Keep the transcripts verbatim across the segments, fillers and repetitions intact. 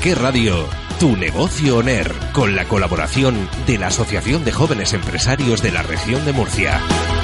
Qué Radio, Tu Negocio On Air, con la colaboración de la Asociación de Jóvenes Empresarios de la Región de Murcia.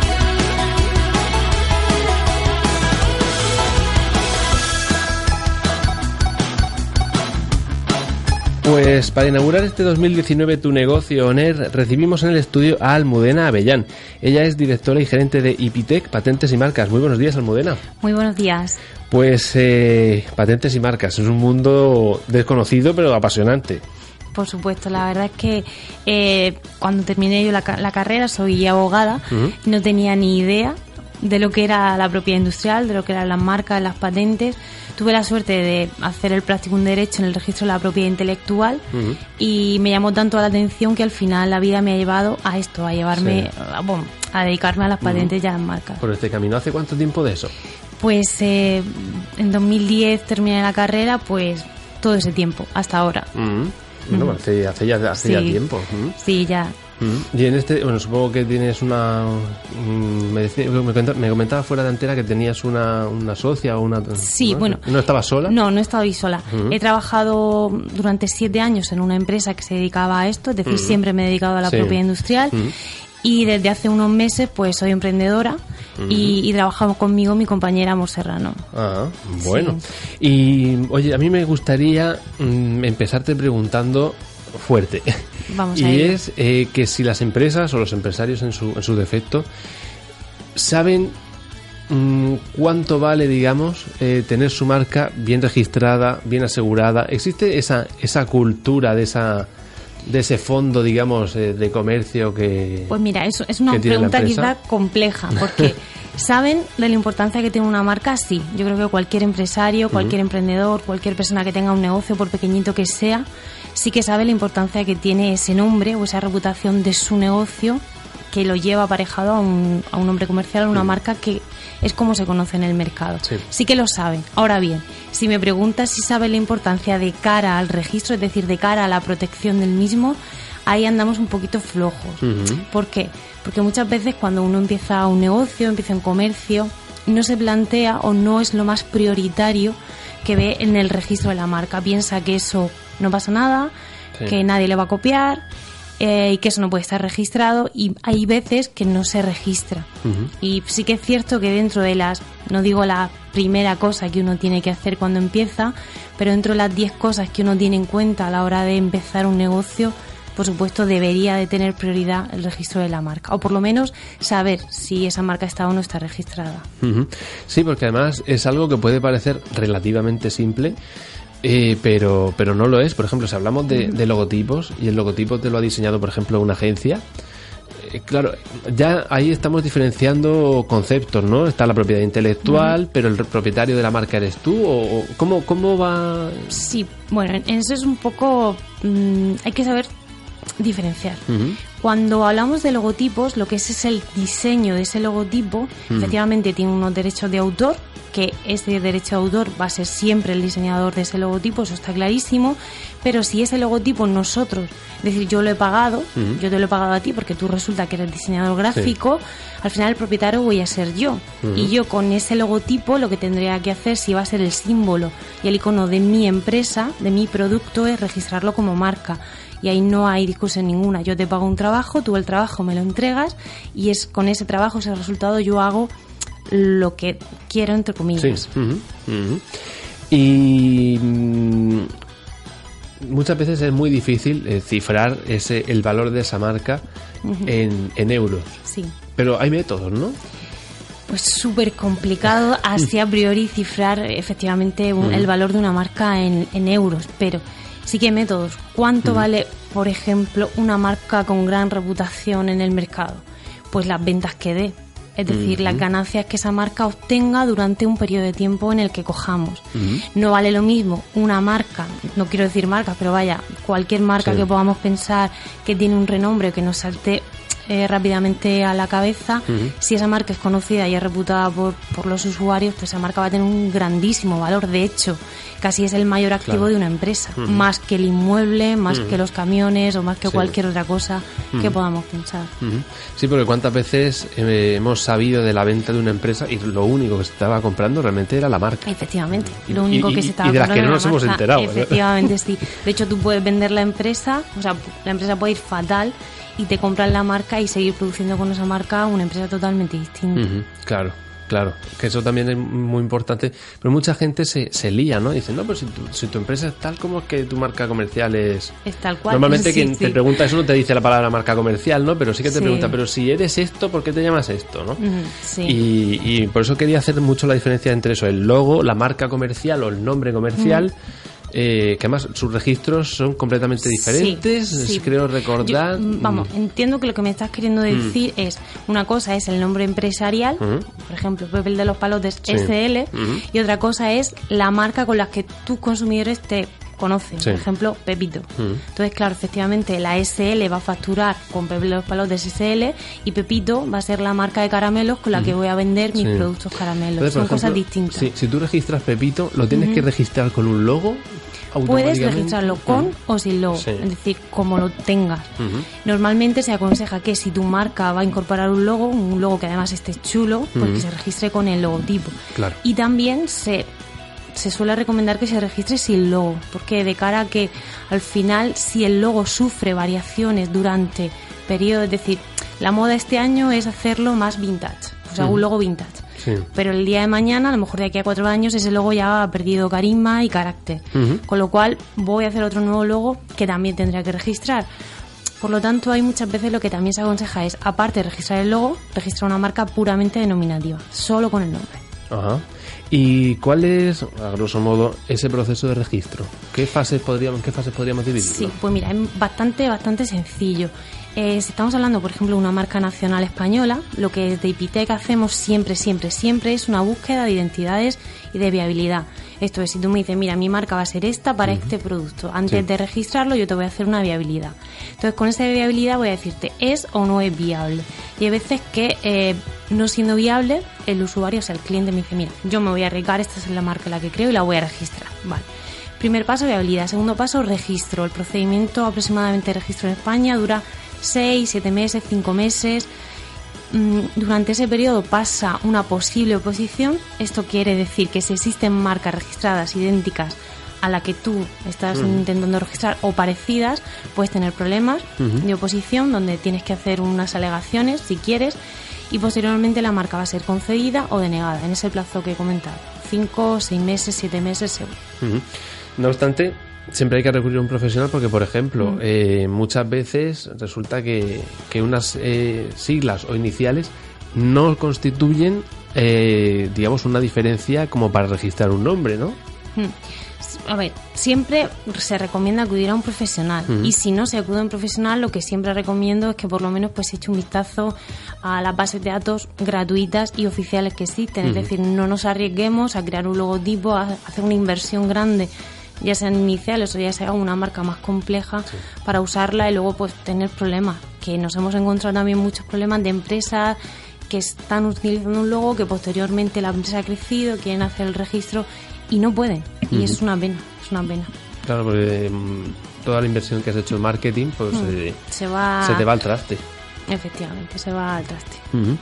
Pues para inaugurar este dos mil diecinueve Tu Negocio On Air, recibimos en el estudio a Almudena Avellán. Ella es directora y gerente de Ipitec, Patentes y Marcas. Muy buenos días, Almudena. Muy buenos días. Pues eh, patentes y marcas, es un mundo desconocido pero apasionante. Por supuesto, la verdad es que eh, cuando terminé yo la, la carrera, soy abogada, uh-huh. y no tenía ni idea de lo que era la propiedad industrial, de lo que eran las marcas, las patentes. Tuve la suerte de hacer el práctico en Derecho en el registro de la propiedad intelectual, uh-huh. y me llamó tanto la atención que al final la vida me ha llevado a esto, a llevarme, sí. a, bueno, a dedicarme a las patentes, uh-huh. y a las marcas. ¿Por este camino hace cuánto tiempo de eso? Pues eh, en dos mil diez terminé la carrera, pues todo ese tiempo, hasta ahora. Uh-huh. Bueno, uh-huh. hace, hace, ya, hace sí. ya tiempo. Uh-huh. Sí, ya. Y en este, bueno, supongo que tienes una, me, decía, me, comentaba, me comentaba fuera de antena que tenías una, una socia o una... Sí, ¿no? bueno. ¿No estabas sola? No, no estaba sola. Uh-huh. He trabajado durante siete años en una empresa que se dedicaba a esto, es decir, uh-huh. siempre me he dedicado a la sí. propiedad industrial, uh-huh. y desde hace unos meses pues soy emprendedora, uh-huh. y, y trabajamos conmigo mi compañera Amor Serrano. Ah, bueno. Sí. Y, oye, a mí me gustaría mm, empezarte preguntando fuerte. Vamos y a ir. es eh, que si las empresas o los empresarios en su, en su defecto saben mmm, cuánto vale, digamos, eh, tener su marca bien registrada, bien asegurada. ¿Existe esa esa cultura de esa de ese fondo, digamos, eh, de comercio que Pues mira, eso es una pregunta quizá compleja, porque ¿saben de la importancia que tiene una marca? Sí. Yo creo que cualquier empresario, cualquier uh-huh. emprendedor, cualquier persona que tenga un negocio, por pequeñito que sea, sí que sabe la importancia que tiene ese nombre o esa reputación de su negocio, que lo lleva aparejado a un, a un nombre comercial, a una uh-huh. marca que es como se conoce en el mercado. Sí. sí que lo saben. Ahora bien, si me preguntas si saben la importancia de cara al registro, es decir, de cara a la protección del mismo, ahí andamos un poquito flojos. Uh-huh. ¿Por qué? Porque muchas veces cuando uno empieza un negocio, empieza un comercio, no se plantea o no es lo más prioritario que ve en el registro de la marca. Piensa que eso no pasa nada, sí. que nadie le va a copiar, eh, y que eso no puede estar registrado, y hay veces que no se registra. Uh-huh. Y sí que es cierto que dentro de las, no digo la primera cosa que uno tiene que hacer cuando empieza, pero dentro de las diez cosas que uno tiene en cuenta a la hora de empezar un negocio, por supuesto debería de tener prioridad el registro de la marca, o por lo menos saber si esa marca está o no está registrada. Uh-huh. Sí, porque además es algo que puede parecer relativamente simple, Eh, pero pero no lo es. Por ejemplo, si hablamos de, de logotipos y el logotipo te lo ha diseñado, por ejemplo, una agencia, eh, claro, ya ahí estamos diferenciando conceptos, ¿no? Está la propiedad intelectual, uh-huh. pero el propietario de la marca eres tú, o, o ¿cómo, cómo va? Sí, bueno, en eso es un poco mmm, hay que saber diferenciar. Uh-huh. Cuando hablamos de logotipos, lo que es es el diseño de ese logotipo, uh-huh. efectivamente tiene unos derechos de autor, que ese derecho de autor va a ser siempre el diseñador de ese logotipo, eso está clarísimo, pero si ese logotipo nosotros, es decir, yo lo he pagado, uh-huh. yo te lo he pagado a ti porque tú resulta que eres diseñador gráfico, sí. al final el propietario voy a ser yo, uh-huh. y yo con ese logotipo lo que tendría que hacer, si va a ser el símbolo y el icono de mi empresa, de mi producto, es registrarlo como marca. Y ahí no hay discusión ninguna. Yo te pago un trabajo, tú el trabajo me lo entregas, y es con ese trabajo, ese resultado, yo hago lo que quiero, entre comillas. Sí. Uh-huh. Uh-huh. Y mmm, muchas veces es muy difícil eh, cifrar ese el valor de esa marca uh-huh. en, en euros. Sí. Pero hay métodos, ¿no? Pues súper complicado así a priori cifrar efectivamente un, uh-huh. el valor de una marca en, en euros, pero sí que hay métodos. ¿Cuánto uh-huh. vale, por ejemplo, una marca con gran reputación en el mercado? Pues las ventas que dé. Es decir, uh-huh. las ganancias que esa marca obtenga durante un periodo de tiempo en el que cojamos. Uh-huh. No vale lo mismo una marca, no quiero decir marca, pero vaya, cualquier marca sí. que podamos pensar que tiene un renombre, que nos salte eh, rápidamente a la cabeza. Uh-huh. Si esa marca es conocida y es reputada por, por los usuarios, pues esa marca va a tener un grandísimo valor. De hecho, casi es el mayor activo claro. de una empresa, uh-huh. más que el inmueble, más uh-huh. que los camiones o más que sí. cualquier otra cosa uh-huh. que podamos pensar. Uh-huh. Sí, porque cuántas veces eh, hemos sabido de la venta de una empresa y lo único que se estaba comprando realmente era la marca. Efectivamente, lo único y, que y, se estaba y de las comprando que no nos hemos marca. enterado. Efectivamente, ¿no? Sí. De hecho, tú puedes vender la empresa, o sea, la empresa puede ir fatal y te compran la marca y seguir produciendo con esa marca una empresa totalmente distinta. Uh-huh. Claro. Claro, que eso también es muy importante, pero mucha gente se, se lía, ¿no? Dice, no, pero si tu, si tu empresa es tal, como es que tu marca comercial es... Es tal cual. Normalmente sí, quien sí. te pregunta eso no te dice la palabra marca comercial, ¿no? Pero sí que te sí. pregunta, pero si eres esto, ¿por qué te llamas esto, no? Uh-huh, sí. Y, y por eso quería hacer mucho la diferencia entre eso, el logo, la marca comercial o el nombre comercial... Uh-huh. Eh, que además sus registros son completamente diferentes, sí, sí. creo recordar. Yo, vamos, entiendo que lo que me estás queriendo decir mm. es, una cosa es el nombre empresarial, uh-huh. por ejemplo, Pepe el de los Palotes, sí. S L, uh-huh. y otra cosa es la marca con la que tus consumidores te conocen, sí. por ejemplo, Pepito. Uh-huh. Entonces, claro, efectivamente, la S L va a facturar con Pepe el de los Palotes S L y Pepito va a ser la marca de caramelos con la uh-huh. que voy a vender mis sí. productos caramelos. Entonces, son ejemplo, cosas distintas. Sí, si tú registras Pepito, ¿lo tienes uh-huh. que registrar con un logo? Puedes registrarlo con uh-huh. o sin logo, sí. es decir, como lo tengas. Uh-huh. Normalmente se aconseja que si tu marca va a incorporar un logo, un logo que además esté chulo, uh-huh. pues que se registre con el logotipo. Claro. Y también se, se suele recomendar que se registre sin logo, porque de cara a que al final, si el logo sufre variaciones durante periodos, es decir, la moda este año es hacerlo más vintage, o sea, uh-huh. un logo vintage. Sí. Pero el día de mañana, a lo mejor de aquí a cuatro años, ese logo ya ha perdido carisma y carácter. Uh-huh. Con lo cual voy a hacer otro nuevo logo que también tendrá que registrar. Por lo tanto, hay muchas veces lo que también se aconseja es, aparte de registrar el logo, registrar una marca puramente denominativa, solo con el nombre. Ajá. ¿Y cuál es, a grosso modo, ese proceso de registro? ¿Qué fases podríamos, qué fases podríamos dividirlo? Sí, pues mira, es bastante, bastante sencillo. Eh, si estamos hablando, por ejemplo, de una marca nacional española, lo que desde Ipitec hacemos siempre, siempre, siempre es una búsqueda de identidades y de viabilidad. Esto es, si tú me dices, mira, mi marca va a ser esta para uh-huh. este producto, antes sí. de registrarlo yo te voy a hacer una viabilidad. Entonces, con esa viabilidad voy a decirte, ¿es o no es viable? Y hay veces que, eh, no siendo viable, el usuario, o sea, el cliente me dice, mira, yo me voy a arriesgar, esta es la marca en la que creo y la voy a registrar. Vale. Primer paso, viabilidad. Segundo paso, registro. El procedimiento aproximadamente de registro en España dura seis, siete meses, cinco meses. Durante ese periodo pasa una posible oposición. Esto quiere decir que si existen marcas registradas idénticas a la que tú estás uh-huh. intentando registrar o parecidas, puedes tener problemas uh-huh. de oposición donde tienes que hacer unas alegaciones si quieres y posteriormente la marca va a ser concedida o denegada en ese plazo que he comentado. Cinco, seis meses, siete meses seguro. Uh-huh. No obstante, siempre hay que recurrir a un profesional porque, por ejemplo, mm. eh, muchas veces resulta que, que unas eh, siglas o iniciales no constituyen, eh, digamos, una diferencia como para registrar un nombre, ¿no? Mm. A ver, siempre se recomienda acudir a un profesional mm. y si no se acude a un profesional, lo que siempre recomiendo es que por lo menos pues eche un vistazo a las bases de datos gratuitas y oficiales que existen. Mm. Es decir, no nos arriesguemos a crear un logotipo, a hacer una inversión grande, ya sean iniciales o ya sea una marca más compleja sí. para usarla y luego pues tener problemas, que nos hemos encontrado también muchos problemas de empresas que están utilizando un logo que posteriormente la empresa ha crecido, quieren hacer el registro y no pueden, y uh-huh. es una pena, es una pena. Claro, porque um, toda la inversión que has hecho en marketing pues uh-huh. eh, se va se te va al traste. Efectivamente, se va al traste. Uh-huh.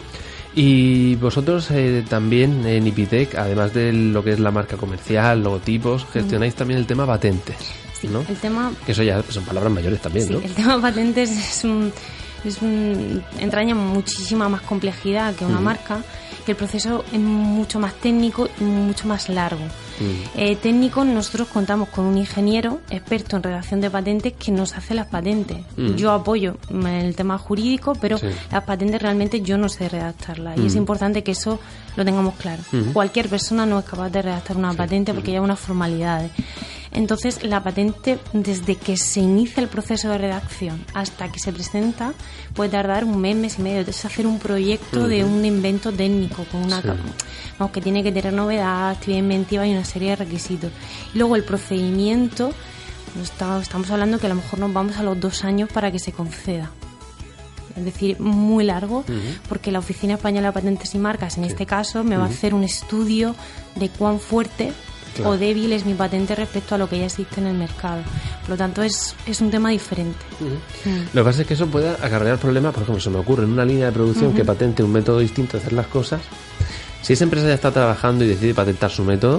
Y vosotros eh, también en Ipitec, además de lo que es la marca comercial, logotipos, gestionáis uh-huh. también el tema patentes, sí, ¿no? El tema... Que eso ya pues, son palabras mayores también, sí, ¿no? El tema patentes es un, es un entraña muchísima más complejidad que una uh-huh. marca, que el proceso es mucho más técnico y mucho más largo. Uh-huh. Eh, técnico, nosotros contamos con un ingeniero experto en redacción de patentes que nos hace las patentes. Uh-huh. Yo apoyo en el tema jurídico, pero sí. las patentes realmente yo no sé redactarlas. Uh-huh. Y es importante que eso lo tengamos claro. Uh-huh. Cualquier persona no es capaz de redactar una sí. patente porque uh-huh. hay unas formalidades. Entonces, la patente, desde que se inicia el proceso de redacción hasta que se presenta, puede tardar un mes, mes y medio. Es hacer un proyecto uh-huh. de un invento técnico, con una sí. vamos, que tiene que tener novedad, actividad inventiva y una serie de requisitos. Y luego el procedimiento, estamos hablando que a lo mejor nos vamos a los dos años para que se conceda. es decir, muy largo, uh-huh. porque la Oficina Española de Patentes y Marcas, en sí. este caso, me uh-huh. va a hacer un estudio de cuán fuerte claro. o débil es mi patente respecto a lo que ya existe en el mercado. Por lo tanto, es, es un tema diferente. Uh-huh. Mm. Lo que pasa es que eso puede acarrear problemas, por ejemplo, se me ocurre en una línea de producción uh-huh. que patente un método distinto de hacer las cosas. Si esa empresa ya está trabajando y decide patentar su método,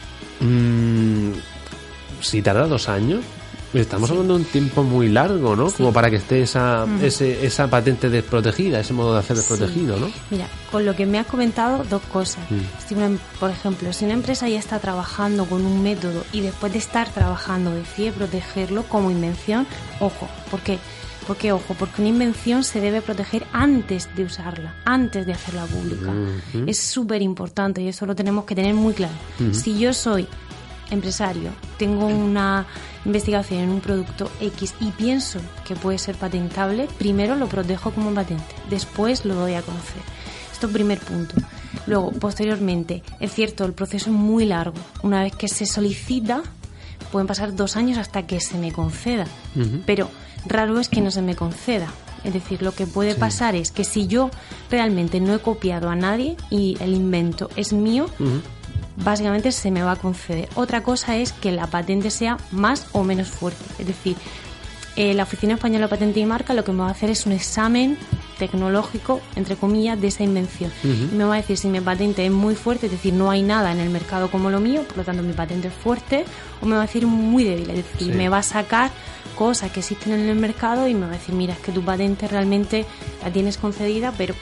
mmm, si tarda dos años, estamos sí. hablando de un tiempo muy largo, ¿no? Sí. Como para que esté esa, uh-huh. ese, esa patente desprotegida, ese modo de hacer desprotegido, sí. ¿no? Mira, con lo que me has comentado, dos cosas. Mm. Si una, por ejemplo, si una empresa ya está trabajando con un método y después de estar trabajando decide protegerlo como invención, ojo, ¿por qué? Porque, ojo, porque una invención se debe proteger antes de usarla, antes de hacerla pública. Uh-huh. Es súper importante y eso lo tenemos que tener muy claro. Uh-huh. Si yo soy empresario, tengo una investigación en un producto X y pienso que puede ser patentable, primero lo protejo como patente, después lo doy a conocer. Esto es primer punto. Luego, posteriormente, es cierto, el proceso es muy largo. Una vez que se solicita, pueden pasar dos años hasta que se me conceda. Uh-huh. Pero raro es que no se me conceda. Es decir, lo que puede sí. pasar es que si yo realmente no he copiado a nadie y el invento es mío, uh-huh. básicamente se me va a conceder. Otra cosa es que la patente sea más o menos fuerte. Es decir, eh, la Oficina Española de Patente y Marca lo que me va a hacer es un examen tecnológico, entre comillas, de esa invención. Uh-huh. Y me va a decir si mi patente es muy fuerte, es decir, no hay nada en el mercado como lo mío, por lo tanto mi patente es fuerte, o me va a decir muy débil, es decir, sí. me va a sacar cosas que existen en el mercado y me va a decir, mira, es que tu patente realmente la tienes concedida, pero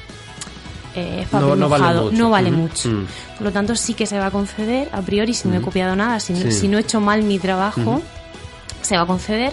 eh, es papel no, mojado, no vale mucho. No vale uh-huh. mucho. Uh-huh. Por lo tanto, sí que se va a conceder, a priori, si uh-huh. no he copiado nada, si, sí. no, si no he hecho mal mi trabajo, uh-huh. se va a conceder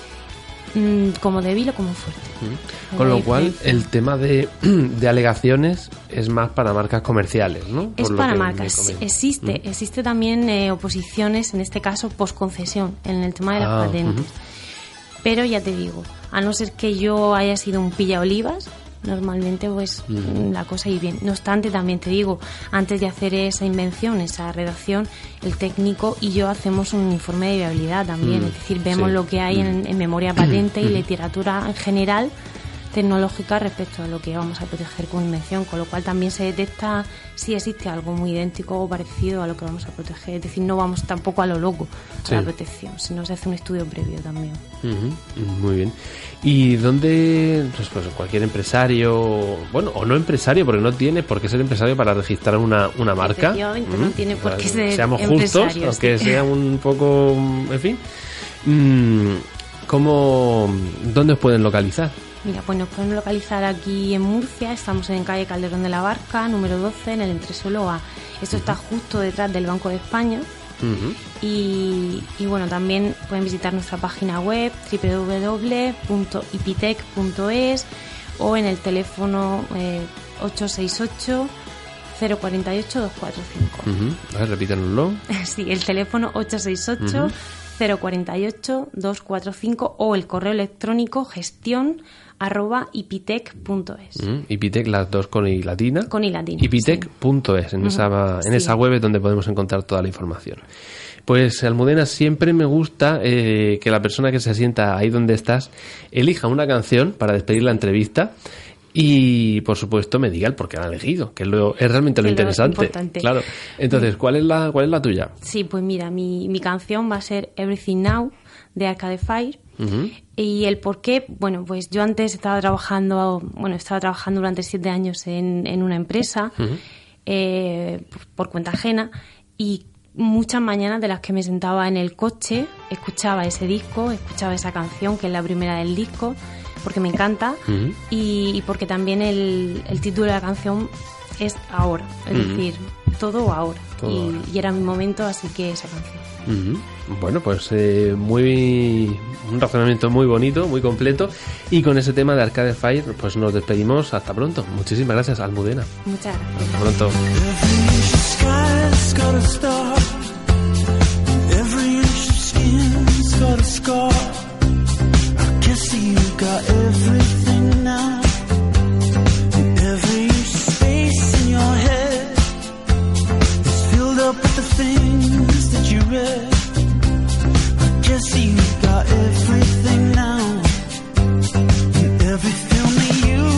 mmm, como débil o como fuerte. Uh-huh. Con lo cual, el tema de, de alegaciones es más para marcas comerciales, ¿no? Es para marcas. Existe, uh-huh. existe también eh, oposiciones, en este caso, posconcesión, en el tema de las ah, patentes. Uh-huh. Pero ya te digo, a no ser que yo haya sido un pilla olivas, normalmente pues mm. la cosa ir bien. No obstante, también te digo, antes de hacer esa invención, esa redacción, el técnico y yo hacemos un informe de viabilidad también, mm. es decir, vemos sí. lo que hay mm. en, en memoria patente y literatura en general tecnológica respecto a lo que vamos a proteger con invención, con lo cual también se detecta si existe algo muy idéntico o parecido a lo que vamos a proteger. Es decir, no vamos tampoco a lo loco a sí. la protección, sino se hace un estudio previo también. Uh-huh. Muy bien. ¿Y dónde pues, pues cualquier empresario, bueno, o no empresario, porque no tiene por qué ser empresario para registrar una, una marca? Efectivamente, uh-huh. no tiene por qué ser Seamos justos, sí. aunque sea un poco, en fin. ¿Cómo, dónde os pueden localizar? Mira, pues nos pueden localizar aquí en Murcia, estamos en calle Calderón de la Barca, número doce, en el entresuelo A. Esto uh-huh. está justo detrás del Banco de España. Uh-huh. Y, y bueno, también pueden visitar nuestra página web doble u doble u doble u punto ipitec punto es o en el teléfono eh, ocho seis ocho, cero cuatro ocho, dos cuatro cinco. Uh-huh. A ver, repítanoslo. Sí, el teléfono ocho seis ocho, uh-huh. cero cuatro ocho, dos cuatro cinco o el correo electrónico gestión arroba ipitec punto es. Mm, Ipitec, las dos con i latina. Con i latina. Ipitec punto es, en, uh-huh. esa, en sí. esa web es donde podemos encontrar toda la información. Pues, Almudena, siempre me gusta eh, que la persona que se sienta ahí donde estás elija una canción para despedir la entrevista y, por supuesto, me diga el por qué la ha elegido, que es, lo, es realmente lo, lo interesante. Importante. Claro. Entonces, ¿cuál es la, cuál es la tuya? Sí, pues mira, mi, mi canción va a ser Everything Now, de Arcade Fire. Uh-huh. Y el por qué, bueno, pues yo antes estaba trabajando, bueno, estaba trabajando durante siete años en, en una empresa uh-huh. eh, por, por cuenta ajena y muchas mañanas de las que me sentaba en el coche, escuchaba ese disco, escuchaba esa canción que es la primera del disco, porque me encanta uh-huh. y, y porque también el, el título de la canción es ahora, es uh-huh. decir, todo ahora. Todo y, ahora. Y era mi momento, así que esa canción. Uh-huh. Bueno, pues eh, muy un razonamiento muy bonito, muy completo. Y con ese tema de Arcade Fire, pues nos despedimos. Hasta pronto. Muchísimas gracias, Almudena. Muchas gracias. Hasta pronto. Guess you got everything now, and every film that you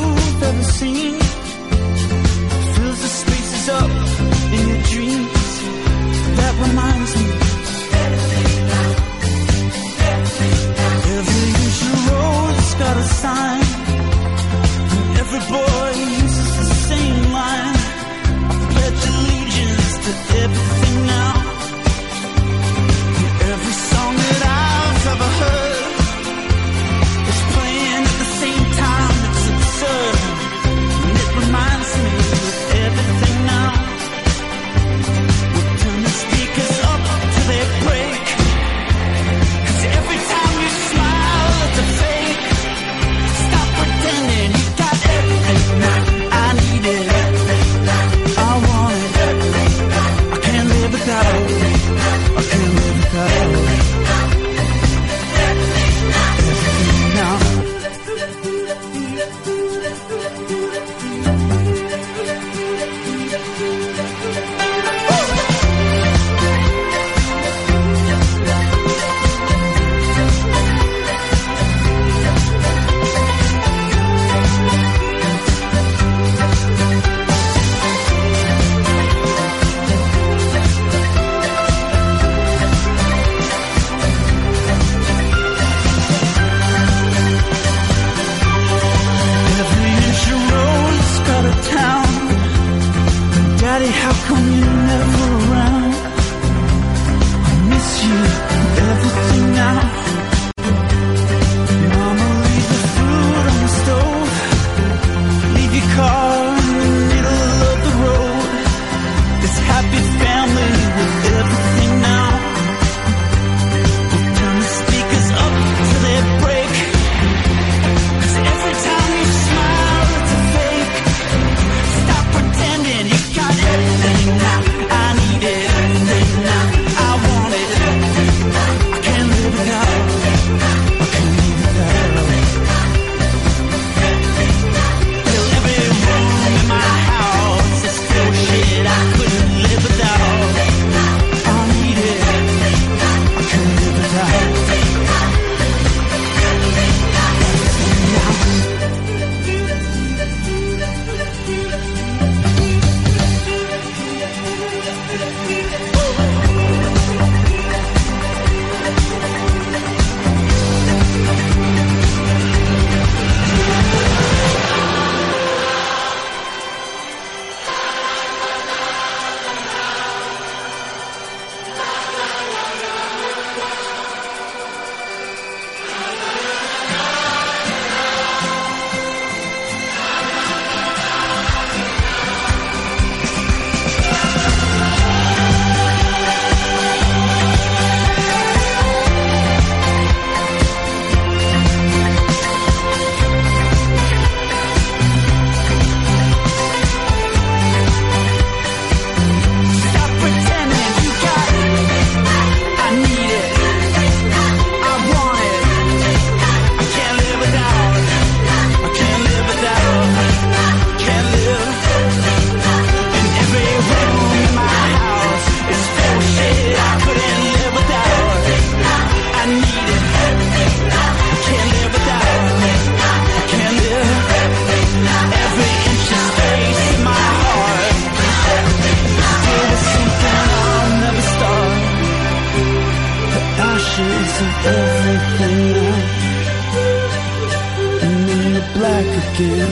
again.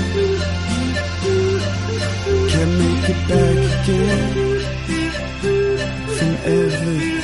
Can't make it back again from everything.